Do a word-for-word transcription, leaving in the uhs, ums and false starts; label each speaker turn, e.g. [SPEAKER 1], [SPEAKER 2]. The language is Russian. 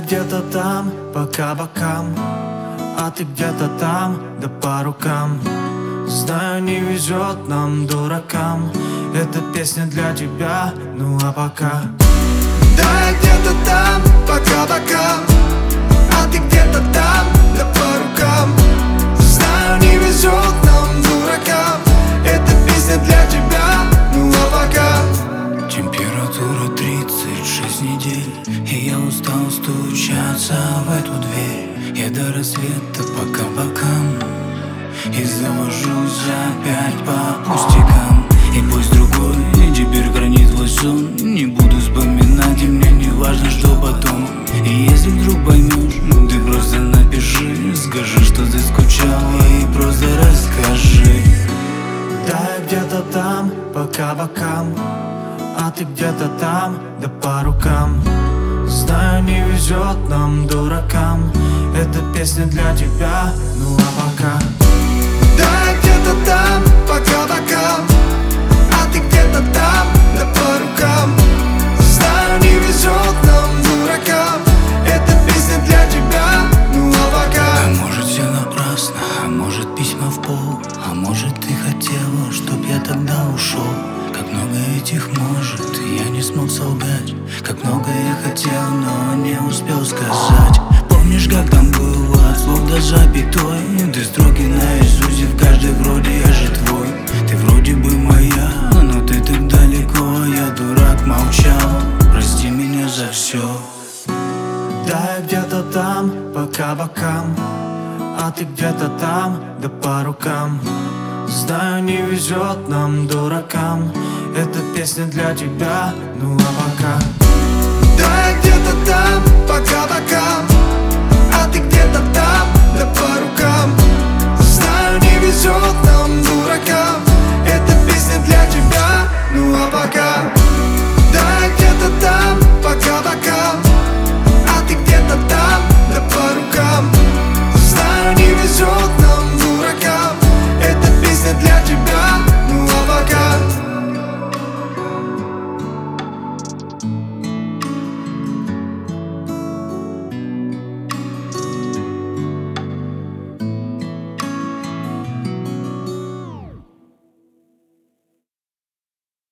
[SPEAKER 1] где-то там, пока бокам, а ты где-то там, да по рукам. Знаю, не везет нам, дуракам. Эта песня для тебя, ну а пока. Да, я где-то там, пока бокам, а ты где-то там, да по рукам. Знаю, не везет нам, дуракам. Эта песня для тебя, ну а пока.
[SPEAKER 2] Температура тридцать шесть недель, и я устал стучаться в эту дверь. Я до рассвета пока бокам, и завожусь опять по пустякам. И пусть другой теперь хранит твой сон, не буду вспоминать, и мне не важно, что потом. И если вдруг поймешь, ты просто напиши, скажи, что ты скучала, и просто расскажи.
[SPEAKER 1] Да, я где-то там, пока бокам, а ты где-то там, да по рукам. Знаю, не везет нам, дуракам. Эта песня для тебя, ну а пока. Да, я где-то там, пока бокам, а ты где-то там, да по рукам. Знаю, не везет нам, дуракам. Эта песня для тебя, ну а пока.
[SPEAKER 2] А может все напрасно, а может письма в пол, а может ты хотела, чтоб я тогда ушел. Как много этих может, я не смог солгать. Как много я хотел, но не успел сказать. Помнишь, как там было, от слов до запятой? Ты строки наизусть, и в каждой вроде я же твой. Ты вроде бы моя, но ты так далеко. Я дурак, молчал, прости меня за все.
[SPEAKER 1] Да, я где-то там, пока бокам, а ты где-то там, да по рукам. Знаю, не везет нам, дуракам. Эта песня для тебя, ну а пока.